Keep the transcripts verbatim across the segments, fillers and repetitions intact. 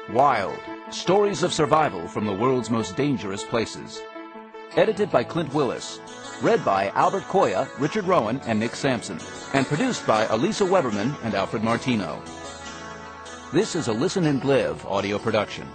Wild. Stories of survival from the world's most dangerous places. Edited by Clint Willis. Read by Albert Koya, Richard Rowan, and Nick Sampson. And produced by Elisa Weberman and Alfred Martino. This is a Listen and Live audio production.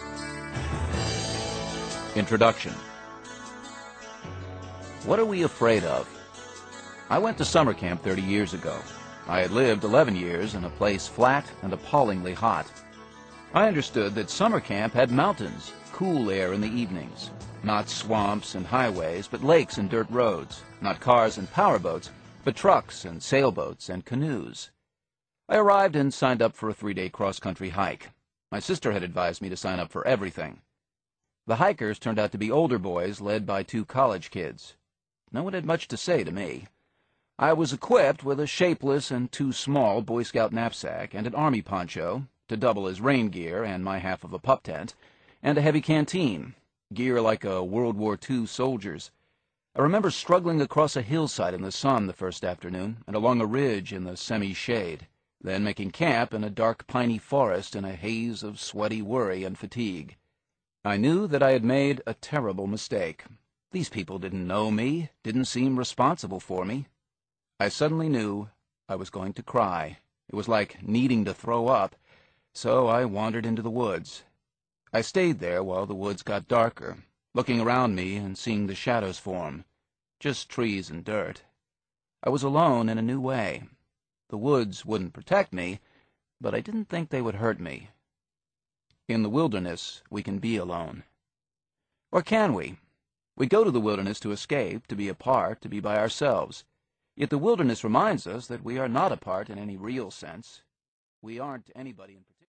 Introduction. What are we afraid of? I went to summer camp thirty years ago. I had lived eleven years in a place flat and appallingly hot. I understood that summer camp had mountains, cool air in the evenings, not swamps and highways, but lakes and dirt roads, not cars and powerboats, but trucks and sailboats and canoes. I arrived and signed up for a three-day cross-country hike. My sister had advised me to sign up for everything. The hikers turned out to be older boys led by two college kids. No one had much to say to me. I was equipped with a shapeless and too small Boy Scout knapsack and an army poncho, to double as rain gear and my half of a pup tent, and a heavy canteen, gear like a World War Two soldier's. I remember struggling across a hillside in the sun the first afternoon and along a ridge in the semi-shade, then making camp in a dark piney forest in a haze of sweaty worry and fatigue. I knew that I had made a terrible mistake. These people didn't know me, didn't seem responsible for me. I suddenly knew I was going to cry. It was like needing to throw up. So I wandered into the woods. I stayed there while the woods got darker, looking around me and seeing the shadows form. Just trees and dirt. I was alone in a new way. The woods wouldn't protect me, but I didn't think they would hurt me. In the wilderness, we can be alone. Or can we? We go to the wilderness to escape, to be apart, to be by ourselves. Yet the wilderness reminds us that we are not apart in any real sense. We aren't anybody in particular.